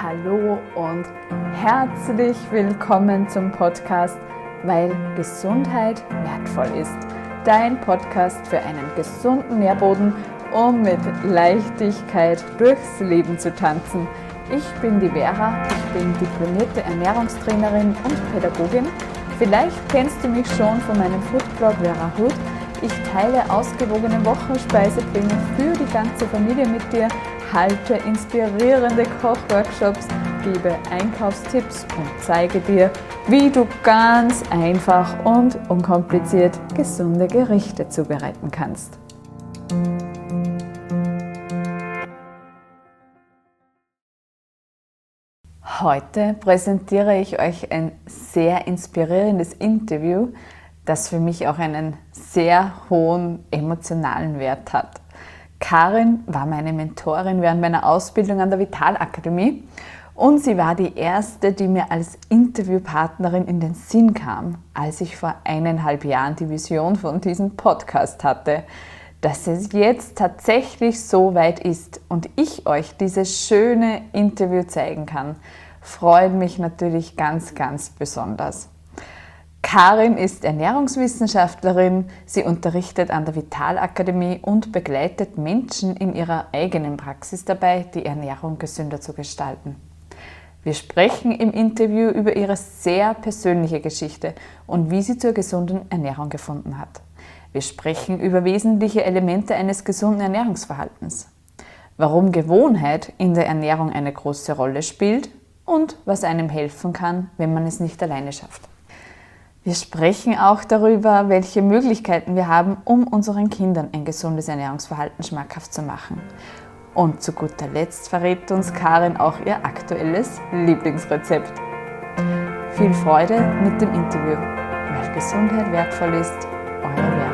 Hallo und herzlich willkommen zum Podcast, weil Gesundheit wertvoll ist. Dein Podcast für einen gesunden Nährboden, um mit Leichtigkeit durchs Leben zu tanzen. Ich bin die Vera, ich bin diplomierte Ernährungstrainerin und Pädagogin. Vielleicht kennst du mich schon von meinem Foodblog Vera Hood. Ich teile ausgewogene Wochenspeisepläne für die ganze Familie mit dir, halte inspirierende Kochworkshops, gebe Einkaufstipps und zeige dir, wie du ganz einfach und unkompliziert gesunde Gerichte zubereiten kannst. Heute präsentiere ich euch ein sehr inspirierendes Interview, das für mich auch einen sehr hohen emotionalen Wert hat. Karin war meine Mentorin während meiner Ausbildung an der Vitalakademie und sie war die erste, die mir als Interviewpartnerin in den Sinn kam, als ich vor 1,5 Jahren die Vision von diesem Podcast hatte. Dass es jetzt tatsächlich so weit ist und ich euch dieses schöne Interview zeigen kann, freut mich natürlich ganz, ganz besonders. Karin ist Ernährungswissenschaftlerin, sie unterrichtet an der Vitalakademie und begleitet Menschen in ihrer eigenen Praxis dabei, die Ernährung gesünder zu gestalten. Wir sprechen im Interview über ihre sehr persönliche Geschichte und wie sie zur gesunden Ernährung gefunden hat. Wir sprechen über wesentliche Elemente eines gesunden Ernährungsverhaltens, warum Gewohnheit in der Ernährung eine große Rolle spielt und was einem helfen kann, wenn man es nicht alleine schafft. Wir sprechen auch darüber, welche Möglichkeiten wir haben, um unseren Kindern ein gesundes Ernährungsverhalten schmackhaft zu machen. Und zu guter Letzt verrät uns Karin auch ihr aktuelles Lieblingsrezept. Viel Freude mit dem Interview, weil Gesundheit wertvoll ist. Eure Vera.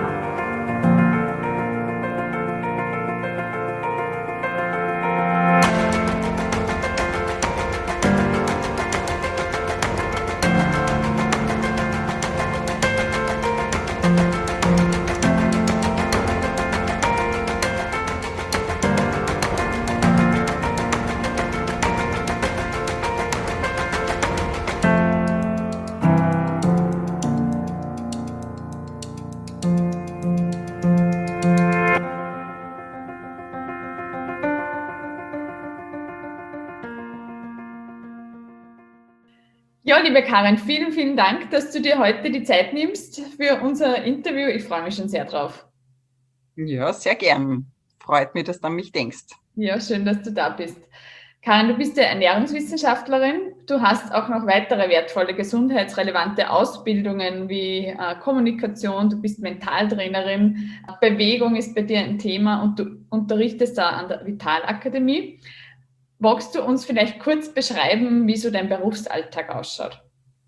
Ja, liebe Karin, vielen, vielen Dank, dass du dir heute die Zeit nimmst für unser Interview. Ich freue mich schon sehr drauf. Ja, sehr gern. Freut mich, dass du an mich denkst. Ja, schön, dass du da bist. Karin, du bist ja Ernährungswissenschaftlerin. Du hast auch noch weitere wertvolle gesundheitsrelevante Ausbildungen wie Kommunikation. Du bist Mentaltrainerin. Bewegung ist bei dir ein Thema und du unterrichtest da an der Vitalakademie. Magst du uns vielleicht kurz beschreiben, wie so dein Berufsalltag ausschaut?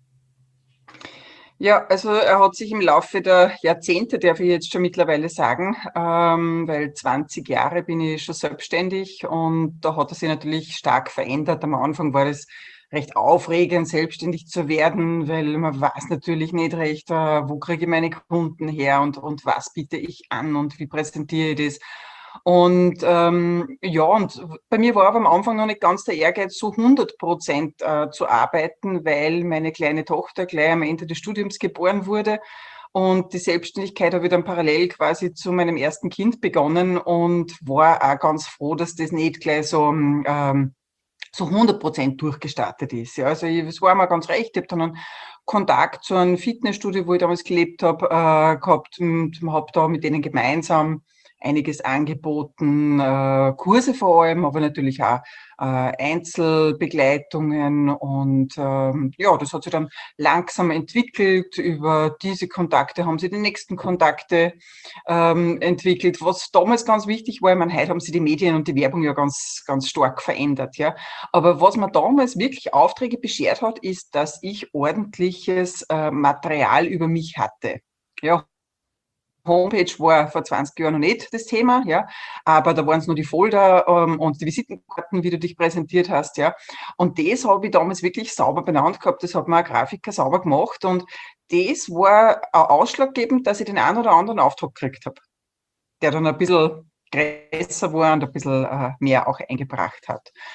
Ja, also er hat sich im Laufe der Jahrzehnte, darf ich jetzt schon mittlerweile sagen, weil 20 Jahre bin ich schon selbstständig und da hat er sich natürlich stark verändert. Am Anfang war das recht aufregend, selbstständig zu werden, weil man weiß natürlich nicht recht, wo kriege ich meine Kunden her und was biete ich an und wie präsentiere ich das. Und und bei mir war aber am Anfang noch nicht ganz der Ehrgeiz, so 100% zu arbeiten, weil meine kleine Tochter gleich am Ende des Studiums geboren wurde. Und die Selbstständigkeit habe ich dann parallel quasi zu meinem ersten Kind begonnen und war auch ganz froh, dass das nicht gleich so 100% durchgestartet ist. Ja, also es war mir ganz recht. Ich habe dann einen Kontakt zu einem Fitnessstudio, wo ich damals gelebt habe, gehabt und habe da mit denen gemeinsam einiges angeboten, Kurse vor allem, aber natürlich auch Einzelbegleitungen und das hat sich dann langsam entwickelt. Über diese Kontakte haben sie die nächsten Kontakte entwickelt. Was damals ganz wichtig war, ich meine, heute haben sie die Medien und die Werbung ja ganz, ganz stark verändert, ja. Aber was mir damals wirklich Aufträge beschert hat, ist, dass ich ordentliches Material über mich hatte. Ja, Homepage war vor 20 Jahren noch nicht das Thema, ja, aber da waren es nur die Folder und die Visitenkarten, wie du dich präsentiert hast, ja. Und das habe ich damals wirklich sauber benannt gehabt, das hat mir ein Grafiker sauber gemacht und das war auch ausschlaggebend, dass ich den einen oder anderen Auftrag gekriegt habe, der dann ein bisschen größer war und ein bisschen mehr auch eingebracht hat.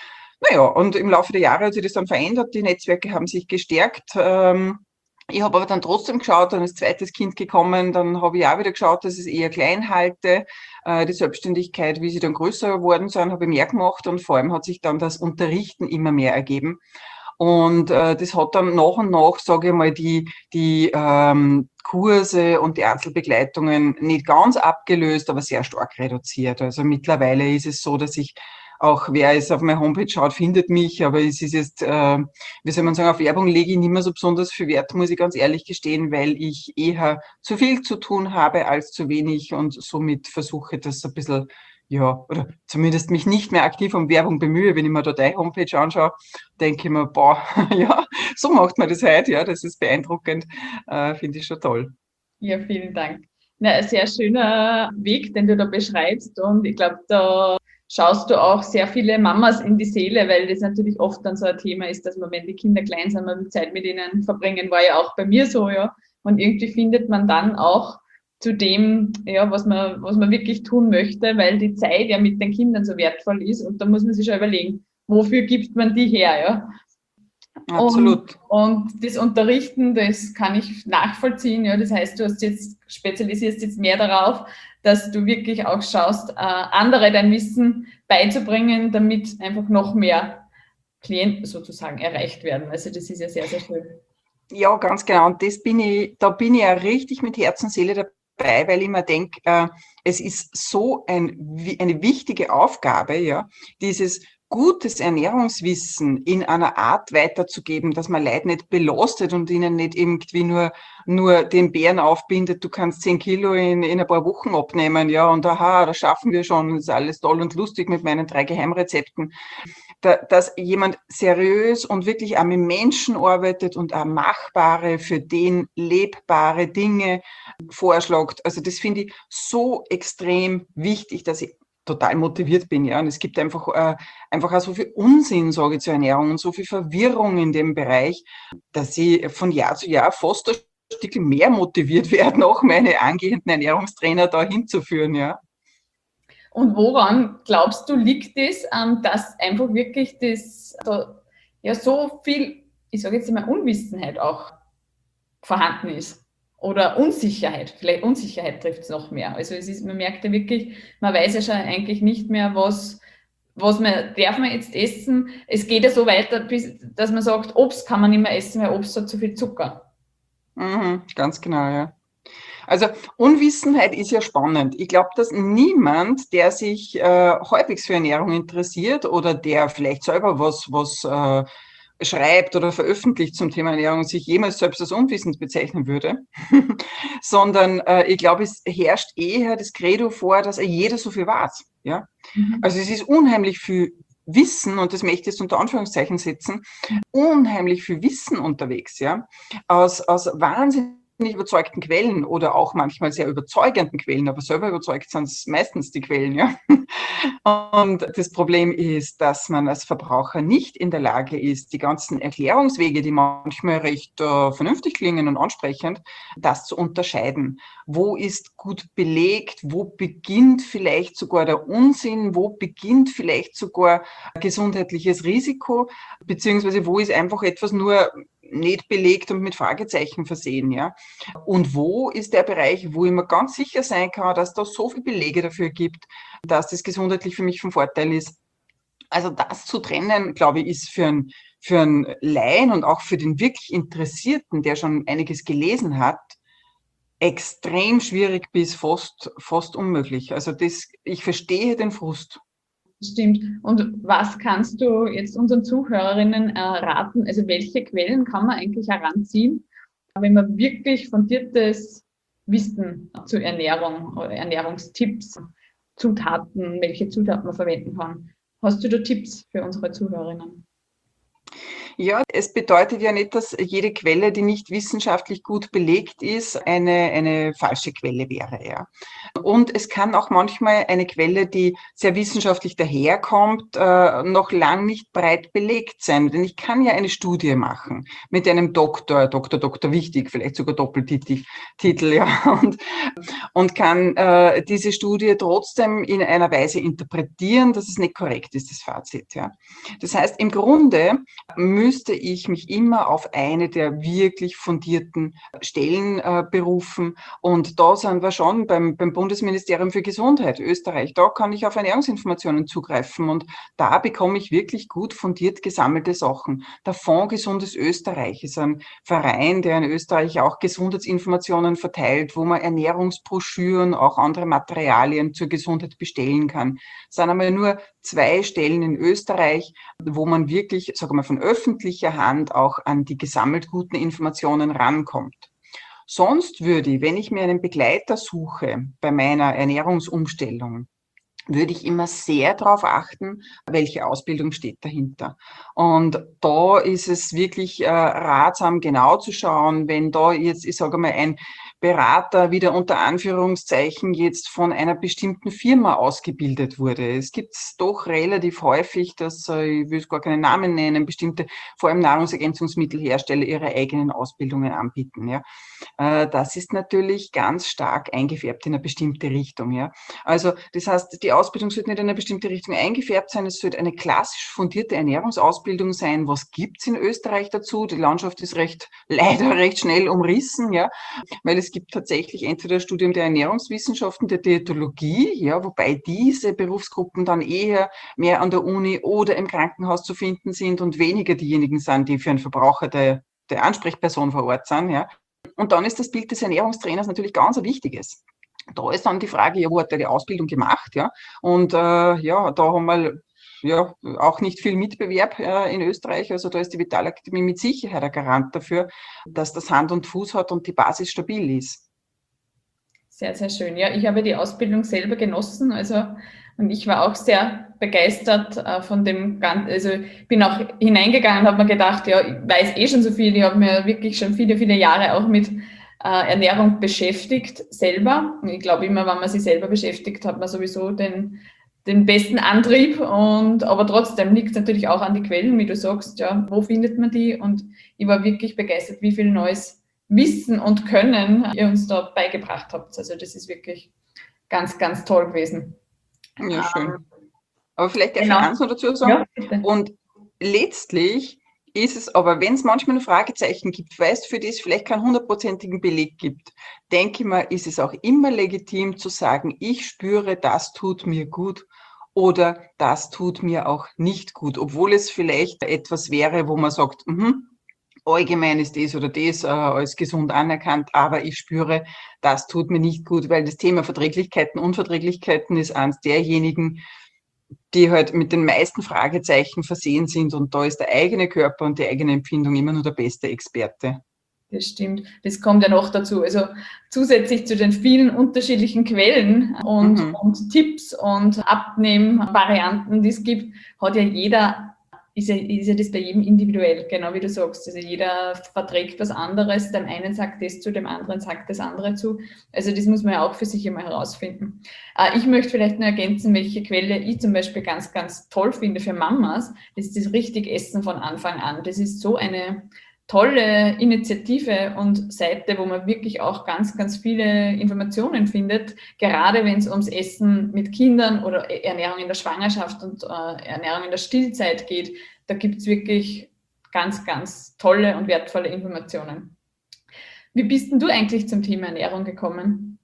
Naja, und im Laufe der Jahre hat sich das dann verändert, die Netzwerke haben sich gestärkt. Ich habe aber dann trotzdem geschaut, dann ist zweites Kind gekommen, dann habe ich auch wieder geschaut, dass ich es eher klein halte. Die Selbstständigkeit, wie sie dann größer geworden sind, habe ich mehr gemacht und vor allem hat sich dann das Unterrichten immer mehr ergeben. Und das hat dann nach und nach, sage ich mal, die Kurse und die Einzelbegleitungen nicht ganz abgelöst, aber sehr stark reduziert. Also mittlerweile ist es so, dass ich auch, wer es auf meiner Homepage schaut, findet mich, aber es ist jetzt, wie soll man sagen, auf Werbung lege ich nicht mehr so besonders viel Wert, muss ich ganz ehrlich gestehen, weil ich eher zu viel zu tun habe als zu wenig und somit versuche, das ein bisschen, ja, oder zumindest mich nicht mehr aktiv um Werbung bemühe. Wenn ich mir da deine Homepage anschaue, denke ich mir, boah, ja, so macht man das heute, ja, das ist beeindruckend, finde ich schon toll. Ja, vielen Dank. Na, ein sehr schöner Weg, den du da beschreibst. Und ich glaube, da schaust du auch sehr viele Mamas in die Seele, weil das natürlich oft dann so ein Thema ist, dass man, wenn die Kinder klein sind, man will Zeit mit ihnen verbringen, war ja auch bei mir so, ja. Und irgendwie findet man dann auch zu dem, ja, was man wirklich tun möchte, weil die Zeit ja mit den Kindern so wertvoll ist. Und da muss man sich schon überlegen, wofür gibt man die her, ja. Absolut. Und das Unterrichten, das kann ich nachvollziehen. Ja, das heißt, du hast jetzt, spezialisierst jetzt mehr darauf, dass du wirklich auch schaust, andere dein Wissen beizubringen, damit einfach noch mehr Klienten sozusagen erreicht werden. Also das ist ja sehr, sehr schön. Ja, ganz genau. Und da bin ich ja richtig mit Herz und Seele dabei, weil ich mir denke, es ist so eine wichtige Aufgabe, ja, dieses gutes Ernährungswissen in einer Art weiterzugeben, dass man Leute nicht belastet und ihnen nicht irgendwie nur den Bären aufbindet, du kannst 10 Kilo in ein paar Wochen abnehmen, ja, und aha, das schaffen wir schon, das ist alles toll und lustig mit meinen 3 Geheimrezepten. Dass jemand seriös und wirklich auch mit Menschen arbeitet und auch machbare, für den lebbare Dinge vorschlägt. Also das finde ich so extrem wichtig, dass ich total motiviert bin, ja. Und es gibt einfach auch so viel Unsinn, sage ich, zur Ernährung und so viel Verwirrung in dem Bereich, dass ich von Jahr zu Jahr fast ein Stück mehr motiviert werde, noch meine angehenden Ernährungstrainer da hinzuführen, ja. Und woran glaubst du, liegt es, dass einfach wirklich das, ja, so viel, ich sage jetzt mal, Unwissenheit auch vorhanden ist? Oder Unsicherheit, vielleicht Unsicherheit trifft es noch mehr. Also es ist, man merkt ja wirklich, man weiß ja schon eigentlich nicht mehr, was darf man jetzt essen. Es geht ja so weiter, dass man sagt, Obst kann man nicht mehr essen, weil Obst hat zu viel Zucker. Mhm, ganz genau, ja. Also Unwissenheit ist ja spannend. Ich glaube, dass niemand, der sich halbwegs für Ernährung interessiert oder der vielleicht selber was schreibt oder veröffentlicht zum Thema Ernährung, sich jemals selbst als unwissend bezeichnen würde, sondern ich glaube, es herrscht eher das Credo vor, dass jeder so viel weiß. Ja? Also es ist unheimlich viel Wissen, und das möchte ich jetzt unter Anführungszeichen setzen, unheimlich viel Wissen unterwegs, ja, aus wahnsinnig überzeugten Quellen oder auch manchmal sehr überzeugenden Quellen, aber selber überzeugt sind es meistens die Quellen, ja. Und das Problem ist, dass man als Verbraucher nicht in der Lage ist, die ganzen Erklärungswege, die manchmal recht vernünftig klingen und ansprechend, das zu unterscheiden. Wo ist gut belegt? Wo beginnt vielleicht sogar der Unsinn? Wo beginnt vielleicht sogar gesundheitliches Risiko? Beziehungsweise wo ist einfach etwas nur nicht belegt und mit Fragezeichen versehen, ja. Und wo ist der Bereich, wo ich mir ganz sicher sein kann, dass da so viele Belege dafür gibt, dass das gesundheitlich für mich von Vorteil ist. Also das zu trennen, glaube ich, ist für einen Laien und auch für den wirklich Interessierten, der schon einiges gelesen hat, extrem schwierig bis fast unmöglich. Also ich verstehe den Frust. Stimmt. Und was kannst du jetzt unseren Zuhörerinnen raten? Also welche Quellen kann man eigentlich heranziehen, wenn man wirklich fundiertes Wissen zur Ernährung oder Ernährungstipps, welche Zutaten man verwenden kann? Hast du da Tipps für unsere Zuhörerinnen? Ja, es bedeutet ja nicht, dass jede Quelle, die nicht wissenschaftlich gut belegt ist, eine falsche Quelle wäre, ja. Und es kann auch manchmal eine Quelle, die sehr wissenschaftlich daherkommt, noch lang nicht breit belegt sein. Denn ich kann ja eine Studie machen mit einem Doktor wichtig, vielleicht sogar Doppeltitel, ja, und kann diese Studie trotzdem in einer Weise interpretieren, dass es nicht korrekt ist, das Fazit, ja. Das heißt, im Grunde müsste ich mich immer auf eine der wirklich fundierten Stellen berufen. Und da sind wir schon beim Bundesministerium für Gesundheit, Österreich. Da kann ich auf Ernährungsinformationen zugreifen und da bekomme ich wirklich gut fundiert gesammelte Sachen. Der Fonds Gesundes Österreich ist ein Verein, der in Österreich auch Gesundheitsinformationen verteilt, wo man Ernährungsbroschüren, auch andere Materialien zur Gesundheit bestellen kann. Es sind einmal nur 2 Stellen in Österreich, wo man wirklich, sagen wir, von öffentlicher Hand auch an die gesammelt guten Informationen rankommt. Sonst würde ich, wenn ich mir einen Begleiter suche bei meiner Ernährungsumstellung, würde ich immer sehr darauf achten, welche Ausbildung steht dahinter. Und da ist es wirklich ratsam, genau zu schauen, wenn da jetzt, ich sage mal, ein Berater wieder unter Anführungszeichen jetzt von einer bestimmten Firma ausgebildet wurde. Es gibt doch relativ häufig, dass, ich will gar keinen Namen nennen, bestimmte, vor allem Nahrungsergänzungsmittelhersteller ihre eigenen Ausbildungen anbieten. Ja. Das ist natürlich ganz stark eingefärbt in eine bestimmte Richtung. Ja. Also das heißt, die Ausbildung sollte nicht in eine bestimmte Richtung eingefärbt sein, es sollte eine klassisch fundierte Ernährungsausbildung sein. Was gibt's in Österreich dazu? Die Landschaft ist leider recht schnell umrissen, ja, weil es gibt tatsächlich entweder das Studium der Ernährungswissenschaften, der Diätologie, ja, wobei diese Berufsgruppen dann eher mehr an der Uni oder im Krankenhaus zu finden sind und weniger diejenigen sind, die für einen Verbraucher der Ansprechperson vor Ort sind, ja. Und dann ist das Bild des Ernährungstrainers natürlich ganz ein wichtiges. Da ist dann die Frage, ja, wo hat er die Ausbildung gemacht, ja? Und ja, da haben wir ja auch nicht viel Mitbewerb in Österreich. Also da ist die Vitalakademie mit Sicherheit ein Garant dafür, dass das Hand und Fuß hat und die Basis stabil ist. Sehr, sehr schön. Ja, ich habe die Ausbildung selber genossen, also und ich war auch sehr begeistert von dem Ganzen. Also bin auch hineingegangen und habe mir gedacht, ja, ich weiß eh schon so viel. Ich habe mir wirklich schon viele, viele Jahre auch mit Ernährung beschäftigt selber. Und ich glaube immer, wenn man sich selber beschäftigt, hat man sowieso den besten Antrieb. Aber trotzdem liegt es natürlich auch an die Quellen, wie du sagst, ja, wo findet man die? Und ich war wirklich begeistert, wie viel Neues Wissen und Können ihr uns da beigebracht habt. Also das ist wirklich ganz, ganz toll gewesen. Ja, schön. Aber vielleicht darf ich Genau. eins noch dazu sagen. Ja, bitte. Und letztlich ist es aber, wenn es manchmal ein Fragezeichen gibt, weil es für das vielleicht keinen 100%igen Beleg gibt, denke ich mal, ist es auch immer legitim zu sagen, ich spüre, das tut mir gut oder das tut mir auch nicht gut, obwohl es vielleicht etwas wäre, wo man sagt, allgemein ist das oder das als gesund anerkannt, aber ich spüre, das tut mir nicht gut, weil das Thema Verträglichkeiten, Unverträglichkeiten ist eines derjenigen, die halt mit den meisten Fragezeichen versehen sind und da ist der eigene Körper und die eigene Empfindung immer nur der beste Experte. Das stimmt. Das kommt ja noch dazu. Also zusätzlich zu den vielen unterschiedlichen Quellen und Tipps und Abnehmvarianten, die es gibt, hat ja jeder, ist ja das bei jedem individuell, genau wie du sagst. Also jeder verträgt was anderes, dem einen sagt das zu, dem anderen sagt das andere zu. Also das muss man ja auch für sich immer herausfinden. Ich möchte vielleicht nur ergänzen, welche Quelle ich zum Beispiel ganz, ganz toll finde für Mamas. Das ist das Richtigessen von Anfang an. Das ist so eine tolle Initiative und Seite, wo man wirklich auch ganz, ganz viele Informationen findet, gerade wenn es ums Essen mit Kindern oder Ernährung in der Schwangerschaft und Ernährung in der Stillzeit geht. Da gibt es wirklich ganz, ganz tolle und wertvolle Informationen. Wie bist denn du eigentlich zum Thema Ernährung gekommen?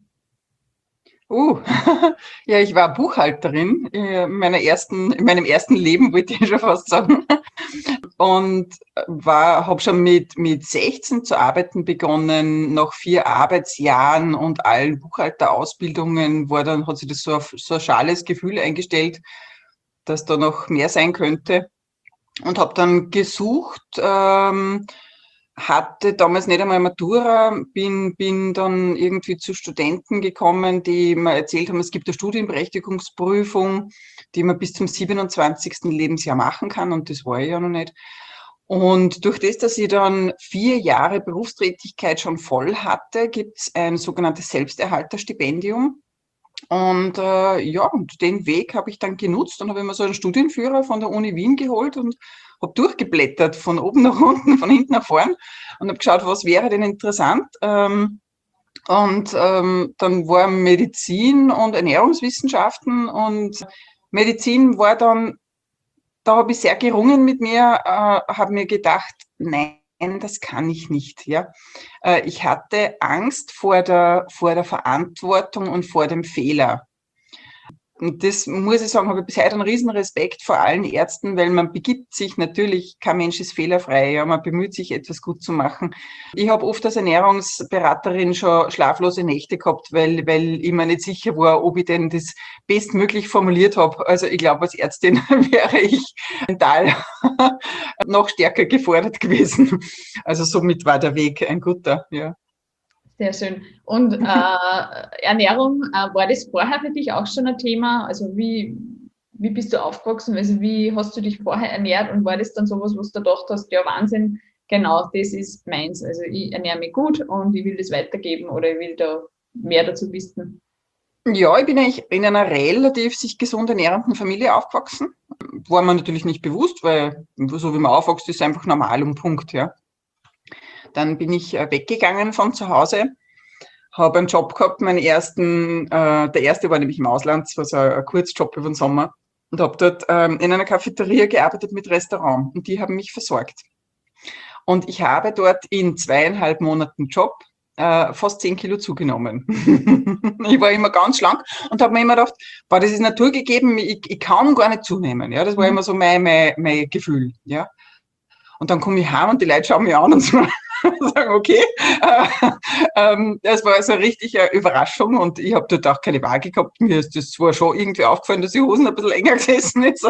Ja, ich war Buchhalterin in meinem ersten Leben, wollte ich schon fast sagen. Und habe schon mit 16 zu arbeiten begonnen, nach 4 Arbeitsjahren und allen Buchhalterausbildungen hat sich das so ein schales Gefühl eingestellt, dass da noch mehr sein könnte. Und habe dann gesucht, hatte damals nicht einmal Matura, bin dann irgendwie zu Studenten gekommen, die mir erzählt haben, es gibt eine Studienberechtigungsprüfung, die man bis zum 27. Lebensjahr machen kann und das war ich ja noch nicht. Und durch das, dass ich dann 4 Jahre Berufstätigkeit schon voll hatte, gibt es ein sogenanntes Selbsterhalterstipendium. Und und den Weg habe ich dann genutzt und habe mir so einen Studienführer von der Uni Wien geholt und habe durchgeblättert von oben nach unten, von hinten nach vorn und habe geschaut, was wäre denn interessant. Dann war Medizin und Ernährungswissenschaften und Medizin war dann, da habe ich sehr gerungen mit mir, habe mir gedacht, nein, das kann ich nicht. Ja. Ich hatte Angst vor der Verantwortung und vor dem Fehler. Und das muss ich sagen, habe ich bis heute einen riesen Respekt vor allen Ärzten, weil man begibt sich natürlich, kein Mensch ist fehlerfrei, ja, man bemüht sich, etwas gut zu machen. Ich habe oft als Ernährungsberaterin schon schlaflose Nächte gehabt, weil ich mir nicht sicher war, ob ich denn das bestmöglich formuliert habe. Also ich glaube, als Ärztin wäre ich mental noch stärker gefordert gewesen. Also somit war der Weg ein guter, ja. Sehr schön. Und Ernährung, war das vorher für dich auch schon ein Thema? Also wie bist du aufgewachsen? Also wie hast du dich vorher ernährt und war das dann sowas, was du gedacht hast, ja Wahnsinn, genau, das ist meins. Also ich ernähre mich gut und ich will das weitergeben oder ich will da mehr dazu wissen. Ja, ich bin eigentlich in einer relativ sich gesund ernährenden Familie aufgewachsen. War mir natürlich nicht bewusst, weil so wie man aufwächst, ist es einfach normal und Punkt, ja. Dann bin ich weggegangen von zu Hause, habe einen Job gehabt, der erste war nämlich im Ausland, das war so ein Kurzjob über den Sommer und habe dort in einer Cafeteria gearbeitet mit Restaurant und die haben mich versorgt. Und ich habe dort in 2,5 Monaten Job fast 10 Kilo zugenommen. Ich war immer ganz schlank und habe mir immer gedacht, boah, das ist naturgegeben, ich kann gar nicht zunehmen. Ja, das war immer so mein Gefühl. Ja. Und dann komme ich heim und die Leute schauen mich an und sagen, okay. Das war also eine richtige Überraschung und ich habe dort auch keine Waage gehabt. Mir ist das zwar schon irgendwie aufgefallen, dass die Hosen ein bisschen enger gesessen ist,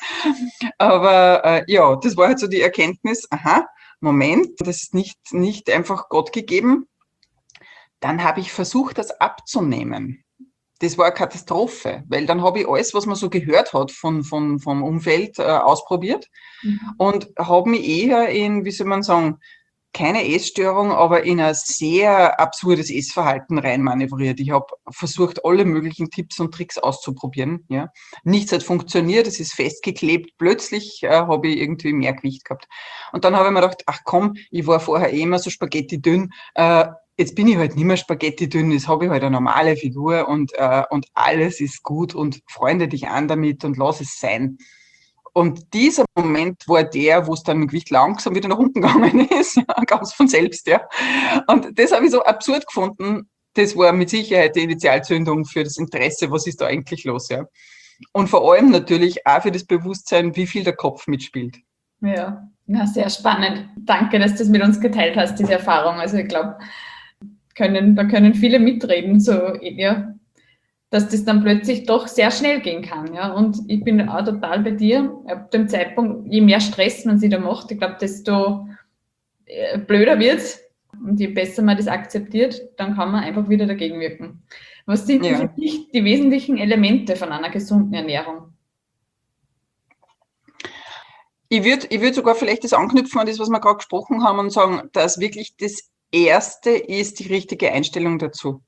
aber ja, das war halt so die Erkenntnis, aha, Moment, das ist nicht einfach Gott gegeben. Dann habe ich versucht, das abzunehmen. Das war eine Katastrophe, weil dann habe ich alles, was man so gehört hat vom Umfeld, ausprobiert und habe mich eher in, wie soll man sagen, keine Essstörung, aber in ein sehr absurdes Essverhalten reinmanövriert. Ich habe versucht, alle möglichen Tipps und Tricks auszuprobieren. Ja. Nichts hat funktioniert, es ist festgeklebt. Plötzlich habe ich irgendwie mehr Gewicht gehabt. Und dann habe ich mir gedacht, ach komm, ich war vorher immer so Spaghetti dünn. Jetzt bin ich halt nicht mehr Spaghetti dünn, jetzt habe ich halt eine normale Figur und alles ist gut und freunde dich an damit und lass es sein. Und dieser Moment war der, wo es dann mit Gewicht langsam wieder nach unten gegangen ist, ja, ganz von selbst, ja. Und das habe ich so absurd gefunden. Das war mit Sicherheit die Initialzündung für das Interesse, was ist da eigentlich los, ja. Und vor allem natürlich auch für das Bewusstsein, wie viel der Kopf mitspielt. Ja, sehr spannend. Danke, dass du das mit uns geteilt hast, diese Erfahrung. Also ich glaube, da können viele mitreden, so, ja, dass das dann plötzlich doch sehr schnell gehen kann. Ja? Und ich bin auch total bei dir. Ab dem Zeitpunkt, je mehr Stress man sich da macht, ich glaube, desto blöder wird es. Und je besser man das akzeptiert, dann kann man einfach wieder dagegen wirken. Was sind für dich die wesentlichen Elemente von einer gesunden Ernährung? Ich würd sogar vielleicht das anknüpfen an das, was wir gerade gesprochen haben und sagen, dass wirklich das Erste ist die richtige Einstellung dazu.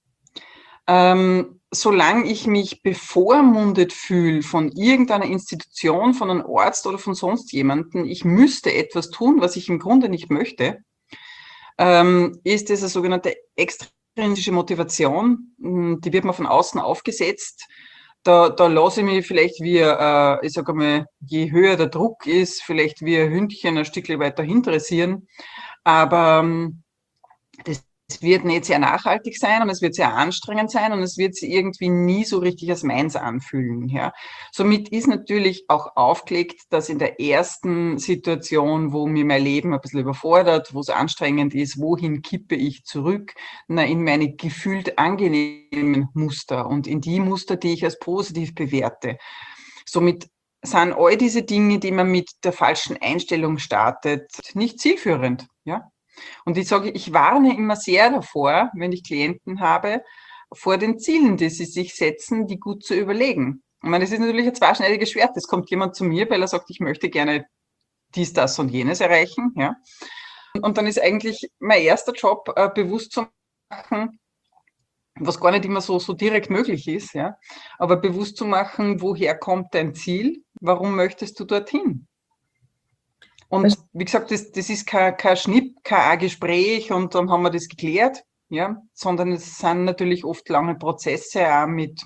Solange ich mich bevormundet fühle von irgendeiner Institution, von einem Arzt oder von sonst jemandem, ich müsste etwas tun, was ich im Grunde nicht möchte, ist das eine sogenannte extrinsische Motivation. Die wird mir von außen aufgesetzt. Da lasse ich mich vielleicht ich sage mal, je höher der Druck ist, vielleicht wie ein Hündchen ein Stückchen weiter hinteressieren. Aber das wird nicht sehr nachhaltig sein und es wird sehr anstrengend sein und es wird sich irgendwie nie so richtig als meins anfühlen. Ja. Somit ist natürlich auch aufgelegt, dass in der ersten Situation, wo mir mein Leben ein bisschen überfordert, wo es anstrengend ist, wohin kippe ich zurück? In meine gefühlt angenehmen Muster und in die Muster, die ich als positiv bewerte. Somit sind all diese Dinge, die man mit der falschen Einstellung startet, nicht zielführend. Ja. Und ich sage, ich warne immer sehr davor, wenn ich Klienten habe, vor den Zielen, die sie sich setzen, die gut zu überlegen. Ich meine, das ist natürlich ein zweischneidiges Schwert. Es kommt jemand zu mir, weil er sagt, ich möchte gerne dies, das und jenes erreichen. Ja. Und dann ist eigentlich mein erster Job, bewusst zu machen, was gar nicht immer so direkt möglich ist, ja, aber bewusst zu machen, woher kommt dein Ziel, warum möchtest du dorthin? Und wie gesagt, das ist kein Schnipp, kein Gespräch und dann haben wir das geklärt, ja, sondern es sind natürlich oft lange Prozesse auch mit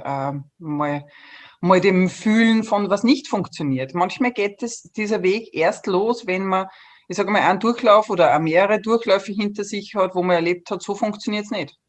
mal dem Fühlen von was nicht funktioniert. Manchmal geht dieser Weg erst los, wenn man, ich sage mal, einen Durchlauf oder auch mehrere Durchläufe hinter sich hat, wo man erlebt hat, so funktioniert es nicht.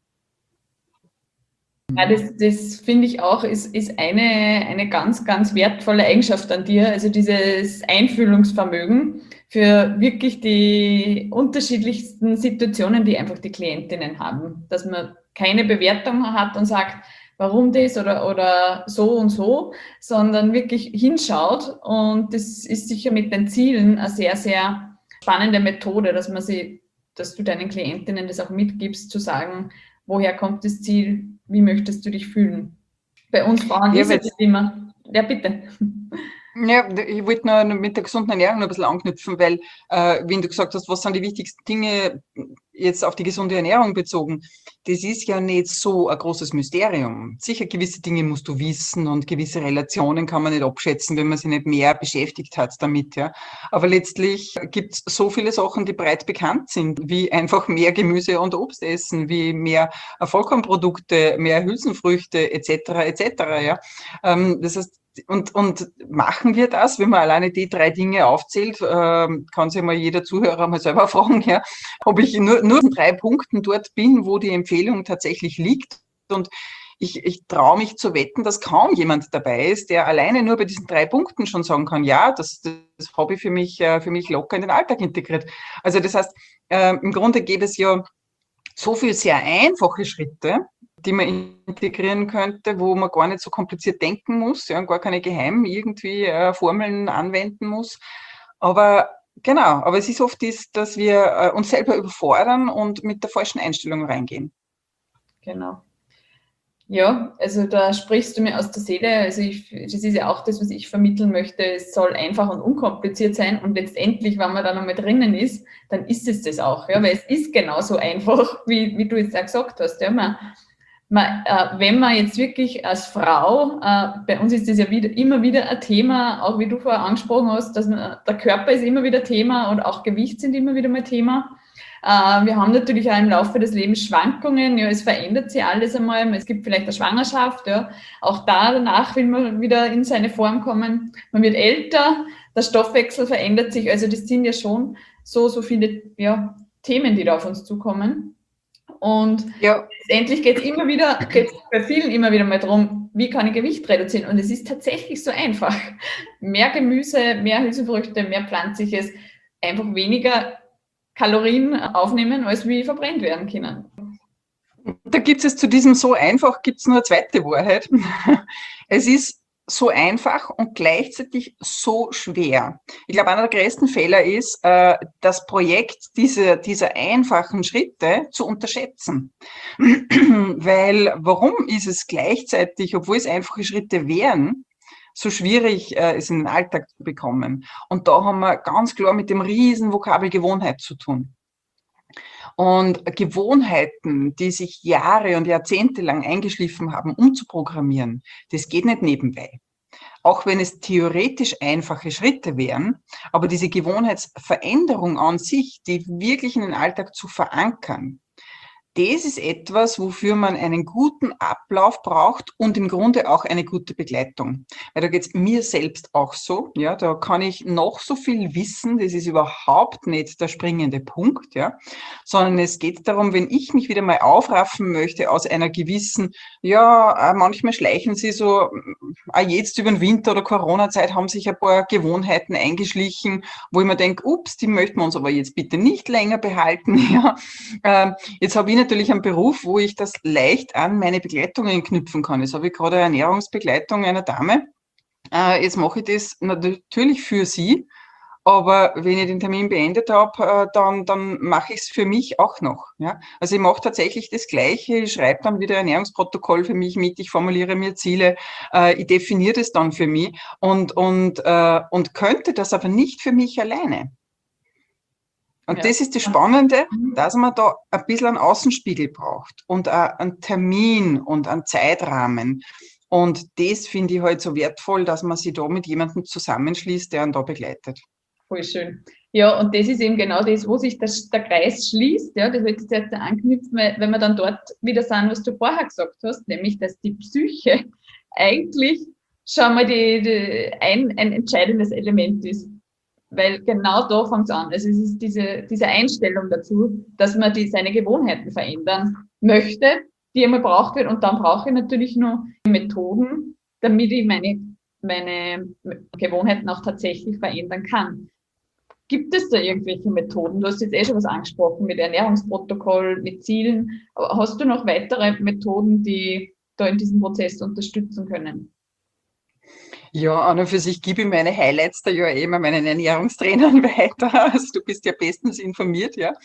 Ja, das finde ich auch, ist eine ganz, ganz wertvolle Eigenschaft an dir, also dieses Einfühlungsvermögen für wirklich die unterschiedlichsten Situationen, die einfach die Klientinnen haben. Dass man keine Bewertung hat und sagt, warum das oder so und so, sondern wirklich hinschaut. Und das ist sicher mit den Zielen eine sehr, sehr spannende Methode, dass du deinen Klientinnen das auch mitgibst, zu sagen, woher kommt das Ziel, wie möchtest du dich fühlen? Bei uns Frauen ist es immer, ja bitte. Ja, ich wollte nur mit der gesunden Ernährung noch ein bisschen anknüpfen, weil, wenn du gesagt hast, was sind die wichtigsten Dinge jetzt auf die gesunde Ernährung bezogen, das ist ja nicht so ein großes Mysterium. Sicher, gewisse Dinge musst du wissen und gewisse Relationen kann man nicht abschätzen, wenn man sich nicht mehr beschäftigt hat damit, ja. Aber letztlich gibt es so viele Sachen, die breit bekannt sind, wie einfach mehr Gemüse und Obst essen, wie mehr Vollkornprodukte, mehr Hülsenfrüchte etc. Ja. Das heißt, und machen wir das, wenn man alleine die 3 Dinge aufzählt, kann sich mal jeder Zuhörer mal selber fragen, ja, ob ich nur in 3 Punkten dort bin, wo die Empfehlung tatsächlich liegt. Und ich traue mich zu wetten, dass kaum jemand dabei ist, der alleine nur bei diesen 3 Punkten schon sagen kann, ja, das habe ich für mich locker in den Alltag integriert. Also das heißt, im Grunde gäbe es ja so viele sehr einfache Schritte, die man integrieren könnte, wo man gar nicht so kompliziert denken muss, ja, und gar keine geheimen irgendwie Formeln anwenden muss. Aber genau, aber es ist oft das, dass wir uns selber überfordern und mit der falschen Einstellung reingehen. Genau. Ja, also da sprichst du mir aus der Seele. Also das ist ja auch das, was ich vermitteln möchte. Es soll einfach und unkompliziert sein. Und letztendlich, wenn man da nochmal drinnen ist, dann ist es das auch. Ja, weil es ist genauso einfach, wie du jetzt auch gesagt hast. Ja, wenn man jetzt wirklich als Frau, bei uns ist das ja immer wieder ein Thema, auch wie du vorher angesprochen hast, dass der Körper ist immer wieder Thema und auch Gewicht sind immer wieder mal Thema. Wir haben natürlich auch im Laufe des Lebens Schwankungen, ja, es verändert sich alles einmal, es gibt vielleicht eine Schwangerschaft, ja, auch danach will man wieder in seine Form kommen, man wird älter, der Stoffwechsel verändert sich, also das sind ja schon so viele Themen, die da auf uns zukommen. Und letztendlich geht es bei vielen immer wieder mal darum, wie kann ich Gewicht reduzieren? Und es ist tatsächlich so einfach. Mehr Gemüse, mehr Hülsenfrüchte, mehr Pflanzliches, einfach weniger Kalorien aufnehmen, als wie verbrennt werden können. Da gibt es zu diesem so einfach, gibt es nur eine zweite Wahrheit. Es ist so einfach und gleichzeitig so schwer. Ich glaube, einer der größten Fehler ist, das Projekt dieser einfachen Schritte zu unterschätzen. Weil, warum ist es gleichzeitig, obwohl es einfache Schritte wären, so schwierig, es in den Alltag zu bekommen? Und da haben wir ganz klar mit dem riesen Vokabel Gewohnheit zu tun. Und Gewohnheiten, die sich Jahre und Jahrzehnte lang eingeschliffen haben, umzuprogrammieren, das geht nicht nebenbei. Auch wenn es theoretisch einfache Schritte wären, aber diese Gewohnheitsveränderung an sich, die wirklich in den Alltag zu verankern, das ist etwas, wofür man einen guten Ablauf braucht und im Grunde auch eine gute Begleitung. Weil da geht es mir selbst auch so, ja, da kann ich noch so viel wissen, das ist überhaupt nicht der springende Punkt, ja, sondern es geht darum, wenn ich mich wieder mal aufraffen möchte aus einer gewissen, ja, manchmal schleichen sie so, auch jetzt über den Winter oder Corona-Zeit haben sich ein paar Gewohnheiten eingeschlichen, wo ich mir denke, ups, die möchten wir uns aber jetzt bitte nicht länger behalten, ja. Jetzt habe ich natürlich einen Beruf, wo ich das leicht an meine Begleitungen knüpfen kann. Jetzt habe ich gerade eine Ernährungsbegleitung einer Dame. Jetzt mache ich das natürlich für sie, aber wenn ich den Termin beendet habe, dann mache ich es für mich auch noch. Ja? Also ich mache tatsächlich das Gleiche, ich schreibe dann wieder ein Ernährungsprotokoll für mich mit, ich formuliere mir Ziele, ich definiere das dann für mich und könnte das aber nicht für mich alleine. Und Ja. das ist das Spannende, dass man da ein bisschen einen Außenspiegel braucht und auch einen Termin und einen Zeitrahmen. Und das finde ich halt so wertvoll, dass man sich da mit jemandem zusammenschließt, der einen da begleitet. Voll schön. Ja, und das ist eben genau das, wo sich der Kreis schließt. Ja, das wird jetzt anknüpfen, wenn wir dann dort wieder sind, was du vorher gesagt hast, nämlich, dass die Psyche eigentlich schon mal ein entscheidendes Element ist. Weil genau da fängt es an. Also es ist diese Einstellung dazu, dass man seine Gewohnheiten verändern möchte, die einmal braucht wird. Und dann brauche ich natürlich nur Methoden, damit ich meine Gewohnheiten auch tatsächlich verändern kann. Gibt es da irgendwelche Methoden? Du hast jetzt schon was angesprochen mit Ernährungsprotokoll, mit Zielen. Aber hast du noch weitere Methoden, die da in diesem Prozess unterstützen können? Ja, an und für sich gebe ich meine Highlights da ja immer meinen Ernährungstrainern weiter. Also du bist ja bestens informiert, ja.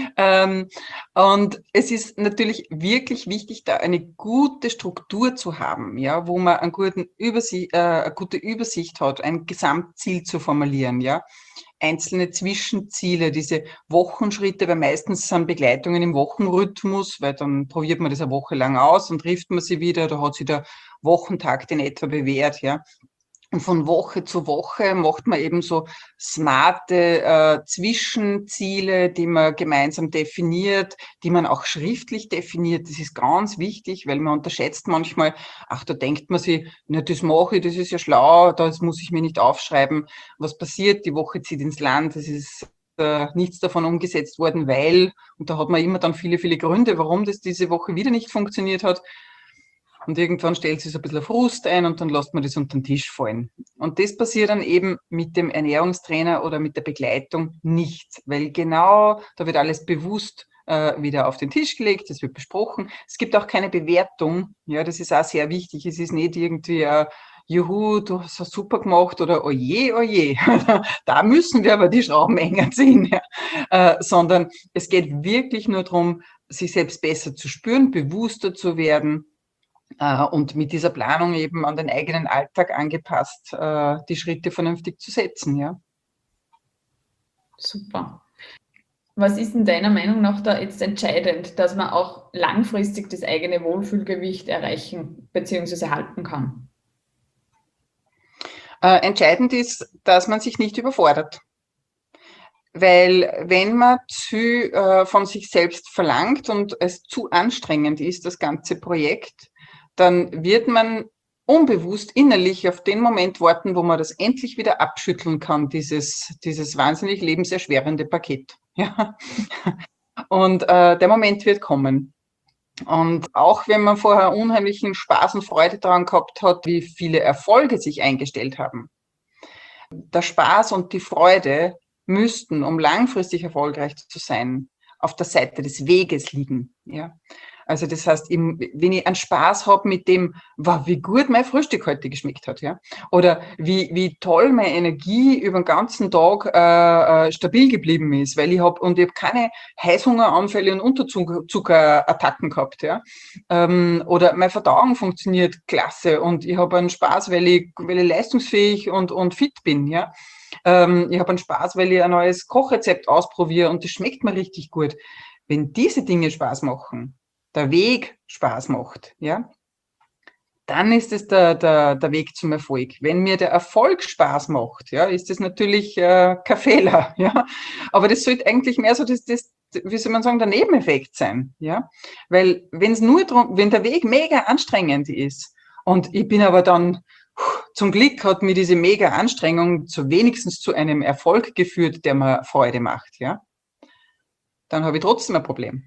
Und es ist natürlich wirklich wichtig, da eine gute Struktur zu haben, ja, wo man eine gute Übersicht hat, ein Gesamtziel zu formulieren, ja. Einzelne Zwischenziele, diese Wochenschritte, weil meistens sind Begleitungen im Wochenrhythmus, weil dann probiert man das eine Woche lang aus und trifft man sie wieder, da hat sich der Wochentakt in etwa bewährt, ja. Und von Woche zu Woche macht man eben so smarte Zwischenziele, die man gemeinsam definiert, die man auch schriftlich definiert. Das ist ganz wichtig, weil man unterschätzt manchmal, ach, da denkt man sich, na, das mache ich, das ist ja schlau, das muss ich mir nicht aufschreiben. Was passiert? Die Woche zieht ins Land, es ist nichts davon umgesetzt worden, weil, und da hat man immer dann viele, viele Gründe, warum das diese Woche wieder nicht funktioniert hat. Und irgendwann stellt sich so ein bisschen Frust ein und dann lässt man das unter den Tisch fallen. Und das passiert dann eben mit dem Ernährungstrainer oder mit der Begleitung nicht, weil genau da wird alles bewusst wieder auf den Tisch gelegt, das wird besprochen. Es gibt auch keine Bewertung, ja, das ist auch sehr wichtig. Es ist nicht irgendwie juhu, du hast das super gemacht oder oje, oje, da müssen wir aber die Schrauben enger ziehen, ja. Sondern es geht wirklich nur darum, sich selbst besser zu spüren, bewusster zu werden, und mit dieser Planung eben an den eigenen Alltag angepasst, die Schritte vernünftig zu setzen, ja. Super. Was ist in deiner Meinung nach da jetzt entscheidend, dass man auch langfristig das eigene Wohlfühlgewicht erreichen bzw. halten kann? Entscheidend ist, dass man sich nicht überfordert. Weil wenn man von sich selbst verlangt und es zu anstrengend ist, das ganze Projekt, dann wird man unbewusst innerlich auf den Moment warten, wo man das endlich wieder abschütteln kann, dieses wahnsinnig lebenserschwerende Paket. Ja. Und der Moment wird kommen. Und auch wenn man vorher unheimlichen Spaß und Freude daran gehabt hat, wie viele Erfolge sich eingestellt haben, der Spaß und die Freude müssten, um langfristig erfolgreich zu sein, auf der Seite des Weges liegen. Ja? Also das heißt, wenn ich einen Spaß habe mit dem, wow, wie gut mein Frühstück heute geschmeckt hat, ja, oder wie toll meine Energie über den ganzen Tag stabil geblieben ist, weil ich habe keine Heißhungeranfälle und Unterzuckerattacken gehabt, ja, oder meine Verdauung funktioniert klasse und ich habe einen Spaß, weil ich leistungsfähig und fit bin, ja. Ich habe einen Spaß, weil ich ein neues Kochrezept ausprobiere und das schmeckt mir richtig gut. Wenn diese Dinge Spaß machen, der Weg Spaß macht, ja, dann ist es der Weg zum Erfolg. Wenn mir der Erfolg Spaß macht, ja, ist das natürlich kein Fehler, ja. Aber das sollte eigentlich mehr so wie soll man sagen, der Nebeneffekt sein, ja. Weil wenn der Weg mega anstrengend ist und ich bin aber dann, zum Glück hat mir diese mega Anstrengung wenigstens zu einem Erfolg geführt, der mir Freude macht, ja. Dann habe ich trotzdem ein Problem.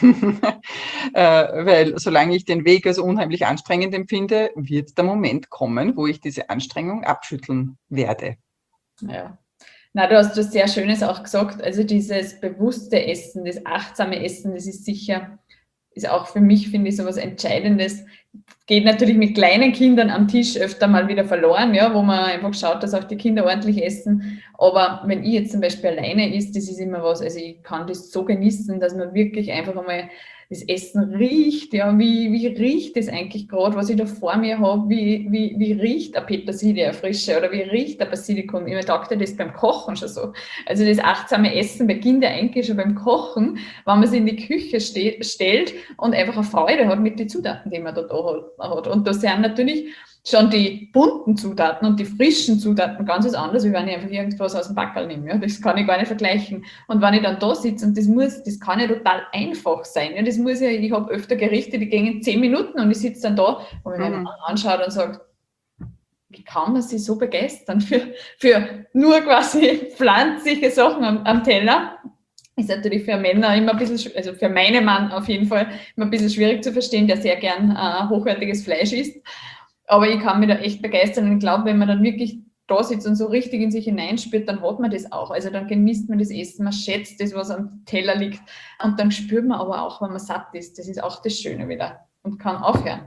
Weil solange ich den Weg als unheimlich anstrengend empfinde, wird der Moment kommen, wo ich diese Anstrengung abschütteln werde. Ja. Na, du hast was sehr Schönes auch gesagt. Also dieses bewusste Essen, das achtsame Essen, das ist sicher ist auch für mich, finde ich, so was Entscheidendes. Geht natürlich mit kleinen Kindern am Tisch öfter mal wieder verloren, ja, wo man einfach schaut, dass auch die Kinder ordentlich essen. Aber wenn ich jetzt zum Beispiel alleine esse, das ist immer was, also ich kann das so genießen, dass man wirklich einfach einmal das Essen riecht, ja, wie riecht das eigentlich gerade, was ich da vor mir habe, wie riecht eine Petersilie, eine frische, oder wie riecht der Basilikum? Ich dachte das beim Kochen schon so. Also das achtsame Essen beginnt ja eigentlich schon beim Kochen, wenn man sich in die Küche stellt und einfach eine Freude hat mit den Zutaten, die man da hat. Und da sind natürlich schon die bunten Zutaten und die frischen Zutaten ganz was anderes, wie wenn ich einfach irgendwas aus dem Backerl nehme. Ja. Das kann ich gar nicht vergleichen. Und wenn ich dann da sitze und das kann ja total einfach sein. Ja. Das muss ja, ich habe öfter Gerichte, die gehen in 10 Minuten und ich sitze dann da und mir anschaut und sage, wie kann man sich so begeistern für nur quasi pflanzliche Sachen am Teller? Ist natürlich für Männer immer ein bisschen, also für meinen Mann auf jeden Fall immer ein bisschen schwierig zu verstehen, der sehr gern hochwertiges Fleisch isst. Aber ich kann mich da echt begeistern und ich glaube, wenn man dann wirklich da sitzt und so richtig in sich hineinspürt, dann hat man das auch. Also dann genießt man das Essen, man schätzt das, was am Teller liegt. Und dann spürt man aber auch, wenn man satt ist. Das ist auch das Schöne wieder und kann aufhören.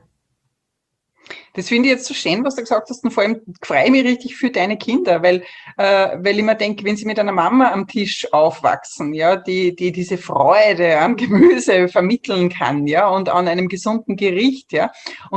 Das finde ich jetzt so schön, was du gesagt hast, und vor allem freue ich mich richtig für deine Kinder, weil ich mir denke, wenn sie mit einer Mama am Tisch aufwachsen, ja, die diese Freude am Gemüse vermitteln kann, ja, und an einem gesunden Gericht, ja,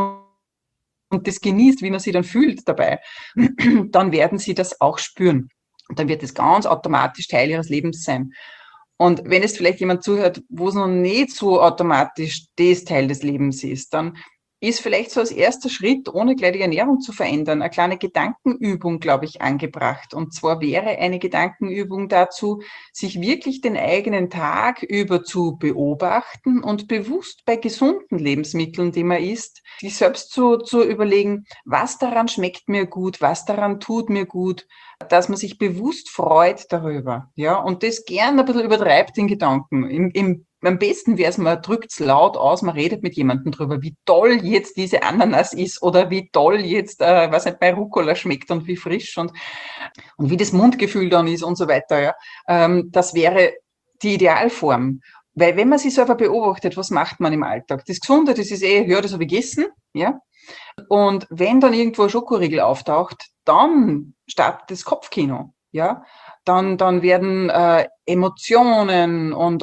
und das genießt, wie man sich dann fühlt dabei, dann werden sie das auch spüren. Und dann wird es ganz automatisch Teil ihres Lebens sein. Und wenn jetzt vielleicht jemand zuhört, wo es noch nicht so automatisch das Teil des Lebens ist, dann ist vielleicht so als erster Schritt, ohne gleich die Ernährung zu verändern, eine kleine Gedankenübung, glaube ich, angebracht. Und zwar wäre eine Gedankenübung dazu, sich wirklich den eigenen Tag über zu beobachten und bewusst bei gesunden Lebensmitteln, die man isst, sich selbst zu überlegen, was daran schmeckt mir gut, was daran tut mir gut, dass man sich bewusst freut darüber, ja, und das gern ein bisschen übertreibt in Gedanken. Am besten wäre es, man drückt es laut aus, man redet mit jemandem drüber, wie toll jetzt diese Ananas ist oder wie toll jetzt, was nicht, bei Rucola schmeckt und wie frisch und wie das Mundgefühl dann ist und so weiter, ja. Das wäre die Idealform. Weil wenn man sich selber beobachtet, was macht man im Alltag? Das Gesunde, das ist ja, das habe ich gegessen, ja. Und wenn dann irgendwo ein Schokoriegel auftaucht, dann startet das Kopfkino, ja. Dann werden Emotionen und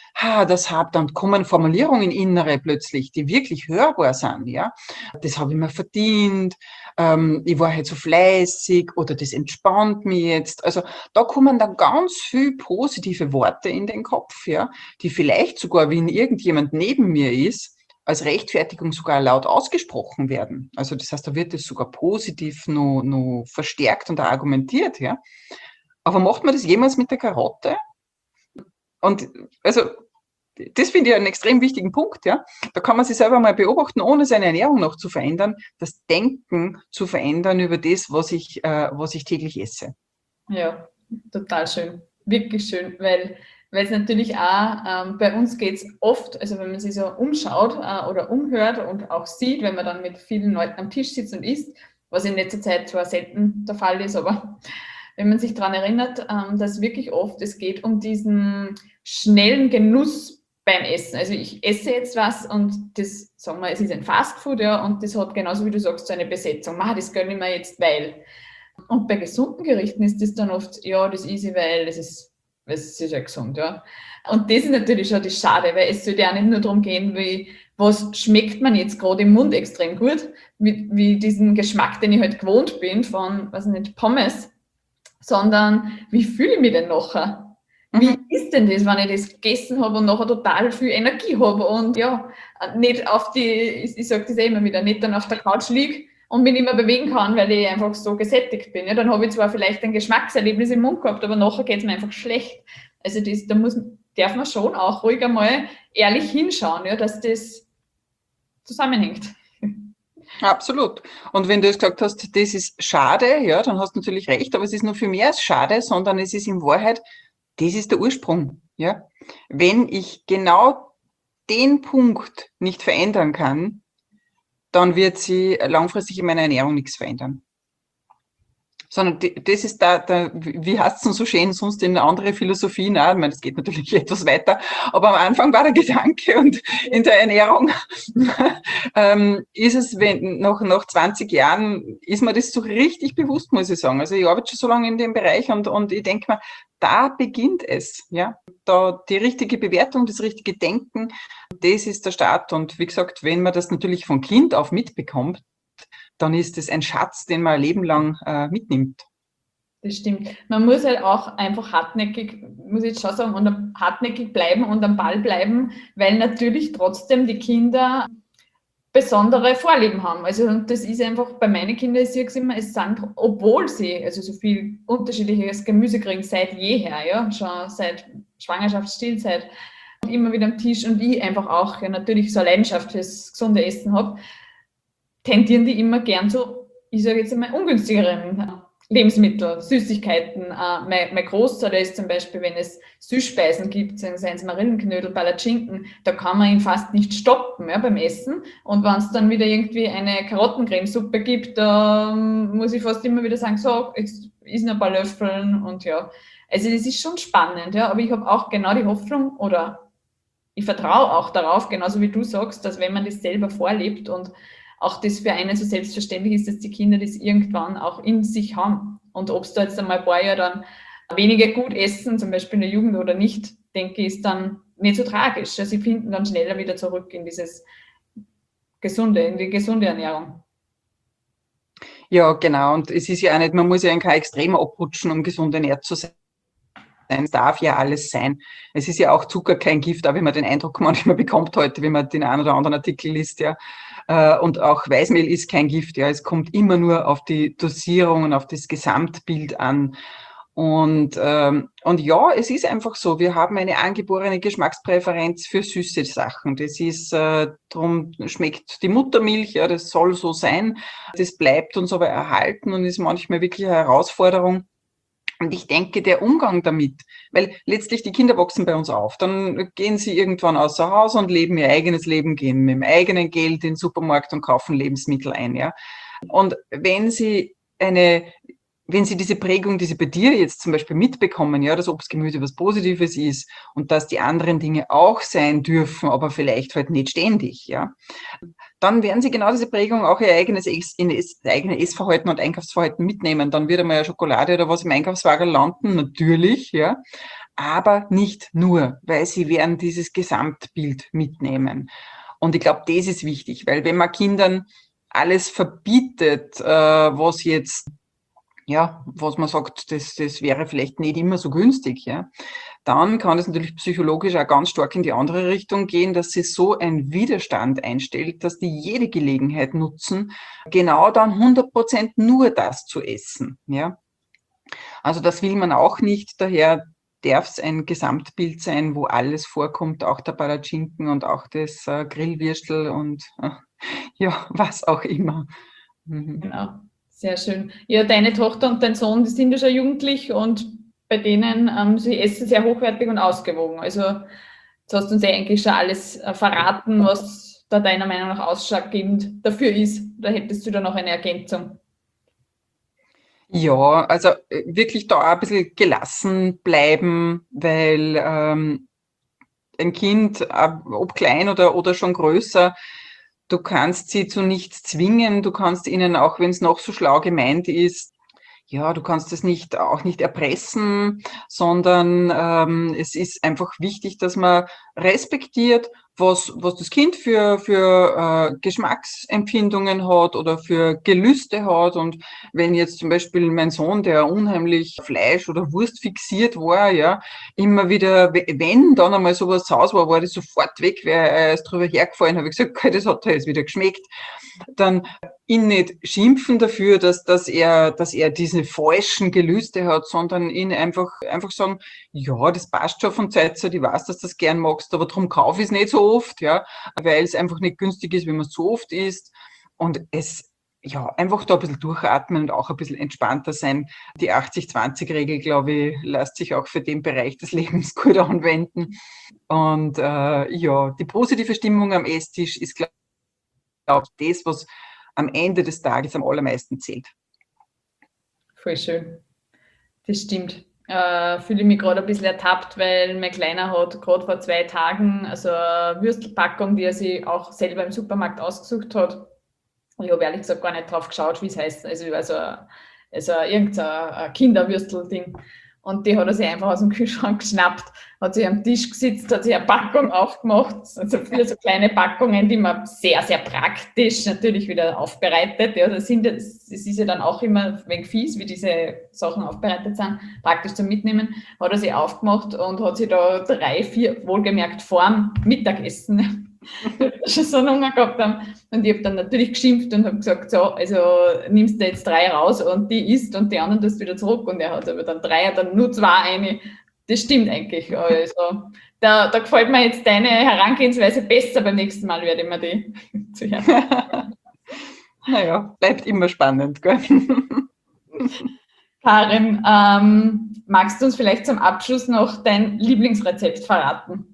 dann kommen Formulierungen innere plötzlich, die wirklich hörbar sind, ja. Das habe ich mir verdient, ich war halt so fleißig oder das entspannt mich jetzt. Also da kommen dann ganz viel positive Worte in den Kopf, ja, die vielleicht sogar, wenn irgendjemand neben mir ist, als Rechtfertigung sogar laut ausgesprochen werden. Also das heißt, da wird es sogar positiv noch verstärkt und argumentiert, ja. Aber macht man das jemals mit der Karotte? Und also das finde ich einen extrem wichtigen Punkt, ja. Da kann man sich selber mal beobachten, ohne seine Ernährung noch zu verändern, das Denken zu verändern über das, was ich täglich esse. Ja, total schön. Wirklich schön, weil es natürlich auch, bei uns geht es oft, also wenn man sich so umschaut oder umhört und auch sieht, wenn man dann mit vielen Leuten am Tisch sitzt und isst, was in letzter Zeit zwar selten der Fall ist, aber wenn man sich daran erinnert, dass wirklich oft es geht um diesen schnellen Genuss beim Essen. Also ich esse jetzt was und das, sagen wir, es ist ein Fastfood, ja, und das hat genauso wie du sagst, so eine Besetzung. Das gönne ich mir jetzt, weil. Und bei gesunden Gerichten ist das dann oft, ja, das esse ich, weil es ist ja gesund, ja. Und das ist natürlich schon das Schade, weil es sollte ja auch nicht nur darum gehen, was schmeckt man jetzt gerade im Mund extrem gut, wie diesen Geschmack, den ich halt gewohnt bin von, weiß nicht, Pommes, sondern wie fühle ich mich denn nachher? Wie ist denn das, wenn ich das gegessen habe und nachher total viel Energie habe und ja, nicht ich sage das immer wieder, nicht dann auf der Couch liege und mich nicht mehr bewegen kann, weil ich einfach so gesättigt bin. Ja, dann habe ich zwar vielleicht ein Geschmackserlebnis im Mund gehabt, aber nachher geht es mir einfach schlecht. Also darf man schon auch ruhig einmal ehrlich hinschauen, ja, dass das zusammenhängt. Absolut. Und wenn du jetzt gesagt hast, das ist schade, ja, dann hast du natürlich recht, aber es ist nur viel mehr als schade, sondern es ist in Wahrheit, das ist der Ursprung, ja. Wenn ich genau den Punkt nicht verändern kann, dann wird sie langfristig in meiner Ernährung nichts verändern. sondern das ist wie heißt es denn so schön, sonst in andere Philosophien auch, ich meine, das geht natürlich etwas weiter, aber am Anfang war der Gedanke und in der Ernährung ist es, wenn nach 20 Jahren ist mir das so richtig bewusst, muss ich sagen. Also ich arbeite schon so lange in dem Bereich und ich denke mir, da beginnt es, ja. Da die richtige Bewertung, das richtige Denken, das ist der Start. Und wie gesagt, wenn man das natürlich von Kind auf mitbekommt, dann ist es ein Schatz, den man ein Leben lang mitnimmt. Das stimmt. Man muss halt auch einfach hartnäckig, muss ich jetzt schon sagen, und hartnäckig bleiben und am Ball bleiben, weil natürlich trotzdem die Kinder besondere Vorlieben haben. Also und das ist einfach bei meinen Kindern, ich sehe es immer, es sind, obwohl sie also so viel unterschiedliches Gemüse kriegen seit jeher, ja, schon seit Schwangerschaft, Stillzeit, immer wieder am Tisch und ich einfach auch ja, natürlich so eine Leidenschaft fürs gesunde Essen habe, tendieren die immer gern zu, ich sage jetzt einmal, ungünstigeren Lebensmittel, Süßigkeiten. Mein Großvater ist zum Beispiel, wenn es Süßspeisen gibt, seien es Marillenknödel, Palatschinken, da kann man ihn fast nicht stoppen ja, beim Essen. Und wenn es dann wieder irgendwie eine Karottencremesuppe gibt, da muss ich fast immer wieder sagen, so, jetzt isst noch ein paar Löffeln und ja. Also das ist schon spannend, ja, aber ich habe auch genau die Hoffnung oder ich vertraue auch darauf, genauso wie du sagst, dass wenn man das selber vorlebt und auch das für einen so selbstverständlich ist, dass die Kinder das irgendwann auch in sich haben. Und ob es da jetzt einmal ein paar Jahre dann weniger gut essen, zum Beispiel in der Jugend oder nicht, denke ich, ist dann nicht so tragisch. Also sie finden dann schneller wieder zurück in dieses in die gesunde Ernährung. Ja, genau. Und es ist ja auch nicht, man muss ja in kein Extrem abrutschen, um gesund ernährt zu sein. Es darf ja alles sein. Es ist ja auch Zucker kein Gift, auch wenn man den Eindruck manchmal bekommt heute, wenn man den einen oder anderen Artikel liest, ja. Und auch Weißmehl ist kein Gift, ja. Es kommt immer nur auf die Dosierung und auf das Gesamtbild an. Und ja, es ist einfach so, wir haben eine angeborene Geschmackspräferenz für süße Sachen. Das ist, darum schmeckt die Muttermilch, ja, das soll so sein. Das bleibt uns aber erhalten und ist manchmal wirklich eine Herausforderung. Und ich denke, der Umgang damit, weil letztlich die Kinder wachsen bei uns auf, dann gehen sie irgendwann außer Haus und leben ihr eigenes Leben, gehen mit dem eigenen Geld in den Supermarkt und kaufen Lebensmittel ein, ja. Und wenn sie diese Prägung, die sie bei dir jetzt zum Beispiel mitbekommen, ja, dass Obst, Gemüse was Positives ist und dass die anderen Dinge auch sein dürfen, aber vielleicht halt nicht ständig, ja, dann werden sie genau diese Prägung auch ihr eigenes Essverhalten und Einkaufsverhalten mitnehmen. Dann wird einmal eine Schokolade oder was im Einkaufswagen landen, natürlich, ja, aber nicht nur, weil sie werden dieses Gesamtbild mitnehmen. Und ich glaube, das ist wichtig, weil wenn man Kindern alles verbietet, was jetzt was man sagt, das wäre vielleicht nicht immer so günstig, ja, dann kann es natürlich psychologisch auch ganz stark in die andere Richtung gehen, dass sie so einen Widerstand einstellt, dass die jede Gelegenheit nutzen, genau dann 100% nur das zu essen, ja. Also das will man auch nicht, daher darf es ein Gesamtbild sein, wo alles vorkommt, auch der Palatschinken und auch das Grillwürstel und ja, was auch immer. Mhm. Genau. Sehr schön. Ja, deine Tochter und dein Sohn, die sind ja schon jugendlich und bei denen, sie essen sehr hochwertig und ausgewogen. Also jetzt hast du uns ja eigentlich schon alles verraten, was da deiner Meinung nach ausschlaggebend dafür ist. Da hättest du da noch eine Ergänzung? Ja, also wirklich da auch ein bisschen gelassen bleiben, weil ein Kind, ob klein oder schon größer, du kannst sie zu nichts zwingen, du kannst ihnen, auch wenn es noch so schlau gemeint ist, ja, du kannst es auch nicht erpressen, sondern es ist einfach wichtig, dass man respektiert, was das Kind für Geschmacksempfindungen hat oder für Gelüste hat. Und wenn jetzt zum Beispiel mein Sohn, der unheimlich Fleisch oder Wurst fixiert war, ja, immer wieder, wenn dann einmal sowas zu Hause war das sofort weg, weil er ist drüber hergefallen, habe ich gesagt, okay, das hat er jetzt wieder geschmeckt. Dann ihn nicht schimpfen dafür, dass er diese falschen Gelüste hat, sondern ihn einfach sagen, ja, das passt schon von Zeit zu Zeit, ich weiß, dass du das gern magst, aber darum kaufe ich es nicht so oft, ja, weil es einfach nicht günstig ist, wenn man es so oft isst. Und einfach da ein bisschen durchatmen und auch ein bisschen entspannter sein. Die 80-20-Regel, glaube ich, lässt sich auch für den Bereich des Lebens gut anwenden. Und die positive Stimmung am Esstisch ist, glaube ich, das, was am Ende des Tages am allermeisten zählt. Voll schön. Das stimmt. Fühle ich mich gerade ein bisschen ertappt, weil mein Kleiner hat gerade vor 2 Tagen also eine Würstelpackung, die er sich auch selber im Supermarkt ausgesucht hat. Ich habe ehrlich gesagt gar nicht drauf geschaut, wie es heißt. Also irgendein Kinderwürstel-Ding. Und die hat er sich einfach aus dem Kühlschrank geschnappt, hat sich am Tisch gesetzt, hat sich eine Packung aufgemacht. Also viele so kleine Packungen, die man sehr, sehr praktisch natürlich wieder aufbereitet. Ja, es ist ja dann auch immer ein wenig fies, wie diese Sachen aufbereitet sind, praktisch zum Mitnehmen. Hat er sich aufgemacht und hat sich da 3, 4, wohlgemerkt vorm Mittagessen schon so einen Hunger gehabt haben. Und ich habe dann natürlich geschimpft und habe gesagt, so, also nimmst du jetzt 3 raus und die isst und die anderen tust wieder zurück. Und er hat aber dann 3, dann nur 2 eine. Das stimmt eigentlich. Also da gefällt mir jetzt deine Herangehensweise besser. Beim nächsten Mal werde ich mir die zu hören. Naja, bleibt immer spannend, gell? Karin, magst du uns vielleicht zum Abschluss noch dein Lieblingsrezept verraten?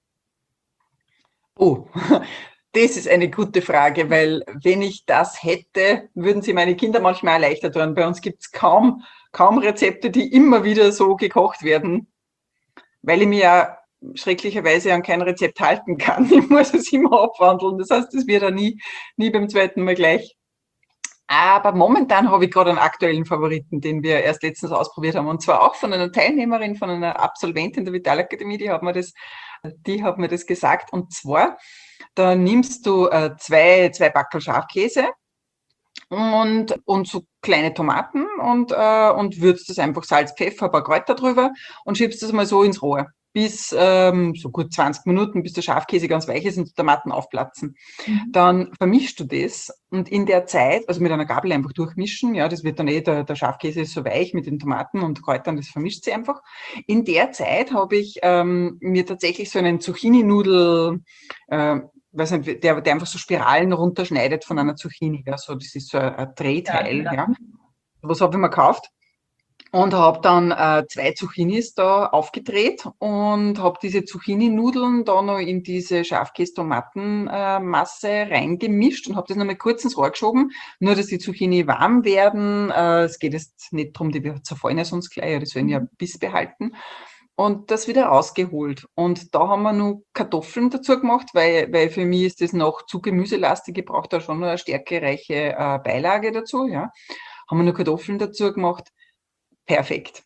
Oh, das ist eine gute Frage, weil wenn ich das hätte, würden sie meine Kinder manchmal auch leichter tun. Bei uns gibt es kaum Rezepte, die immer wieder so gekocht werden, weil ich mir ja schrecklicherweise an kein Rezept halten kann. Ich muss es immer abwandeln. Das heißt, es wird ja nie beim zweiten Mal gleich. Aber momentan habe ich gerade einen aktuellen Favoriten, den wir erst letztens ausprobiert haben. Und zwar auch von einer Teilnehmerin, von einer Absolventin der Vitalakademie, die hat mir das gesagt. Und zwar, da nimmst du 2 Backerl Schafkäse und so kleine Tomaten und würzt das einfach Salz, Pfeffer, ein paar Kräuter drüber und schiebst das mal so ins Rohr. Bis so gut 20 Minuten, bis der Schafkäse ganz weich ist und die Tomaten aufplatzen. Dann vermischst du das und in der Zeit, also mit einer Gabel einfach durchmischen, ja, das wird dann der Schafkäse ist so weich mit den Tomaten und Kräutern, das vermischt sie einfach. In der Zeit habe ich mir tatsächlich so einen Zucchini-Nudel, weiß nicht, der einfach so Spiralen runterschneidet von einer Zucchini, ja, so, das ist so ein Drehteil, ja. Was habe ich mir gekauft? Und habe dann 2 Zucchinis da aufgedreht und habe diese Zucchini-Nudeln da noch in diese Schafkäse-Tomaten-Masse reingemischt und habe das nochmal kurz ins Rohr geschoben, nur dass die Zucchini warm werden. Es geht jetzt nicht darum, die zerfallen ja sonst gleich, die sollen ja Biss behalten. Und das wieder rausgeholt. Und da haben wir noch Kartoffeln dazu gemacht, weil für mich ist das noch zu gemüselastig. Ich brauche da schon noch eine stärkereiche Beilage dazu. Ja. Haben wir noch Kartoffeln dazu gemacht. Perfekt.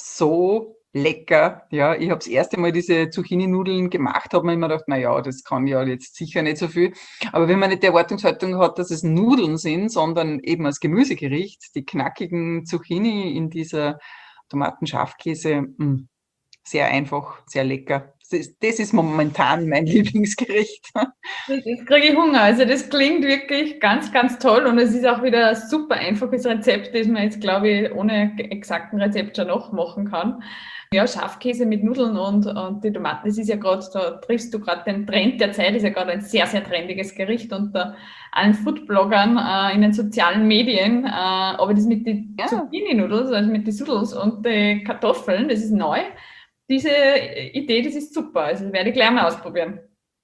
So lecker. Ja, ich habe das erste Mal diese Zucchini-Nudeln gemacht, habe mir immer gedacht, naja, das kann ja jetzt sicher nicht so viel. Aber wenn man nicht die Erwartungshaltung hat, dass es Nudeln sind, sondern eben als Gemüsegericht, die knackigen Zucchini in dieser Tomaten-Schafkäse, sehr einfach, sehr lecker. Das ist momentan mein Lieblingsgericht. Jetzt kriege ich Hunger. Also das klingt wirklich ganz, ganz toll und es ist auch wieder ein super einfaches Rezept, das man jetzt, glaube ich, ohne exakten Rezept schon nachmachen kann. Ja, Schafkäse mit Nudeln und die Tomaten, das ist ja gerade, da triffst du gerade den Trend der Zeit, ist ja gerade ein sehr, sehr trendiges Gericht unter allen Foodbloggern in den sozialen Medien. Aber das mit den Zucchini-Nudels, also mit den Sudels und den Kartoffeln, das ist neu. Diese Idee, das ist super. Also werde ich gleich mal ausprobieren.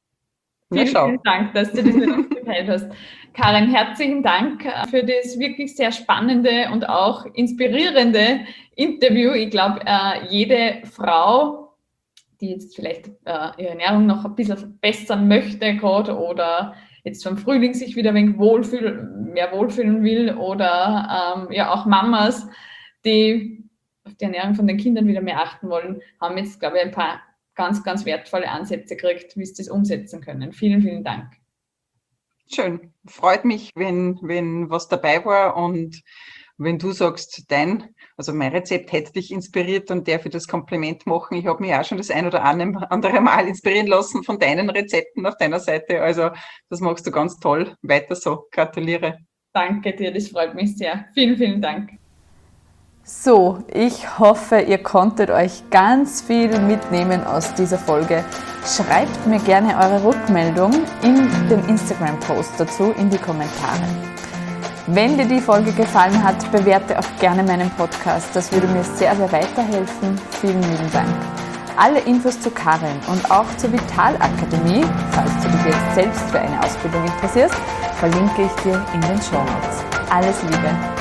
Vielen Dank, dass du das mit uns geteilt hast. Karin, herzlichen Dank für das wirklich sehr spannende und auch inspirierende Interview. Ich glaube, jede Frau, die jetzt vielleicht ihre Ernährung noch ein bisschen verbessern möchte gerade oder jetzt vom Frühling sich wieder ein wenig mehr wohlfühlen will oder auch Mamas, die auf die Ernährung von den Kindern wieder mehr achten wollen, haben jetzt, glaube ich, ein paar ganz, ganz wertvolle Ansätze gekriegt, wie sie das umsetzen können. Vielen, vielen Dank. Schön. Freut mich, wenn was dabei war und wenn du sagst, mein Rezept hätte dich inspiriert, dann darf ich das Kompliment machen. Ich habe mich auch schon das ein oder andere Mal inspirieren lassen von deinen Rezepten auf deiner Seite. Also das machst du ganz toll. Weiter so. Gratuliere. Danke dir, das freut mich sehr. Vielen, vielen Dank. So, ich hoffe, ihr konntet euch ganz viel mitnehmen aus dieser Folge. Schreibt mir gerne eure Rückmeldung in den Instagram-Post dazu in die Kommentare. Wenn dir die Folge gefallen hat, bewerte auch gerne meinen Podcast. Das würde mir sehr, sehr weiterhelfen. Vielen lieben Dank. Alle Infos zu Karin und auch zur Vitalakademie, falls du dich jetzt selbst für eine Ausbildung interessierst, verlinke ich dir in den Shownotes. Alles Liebe!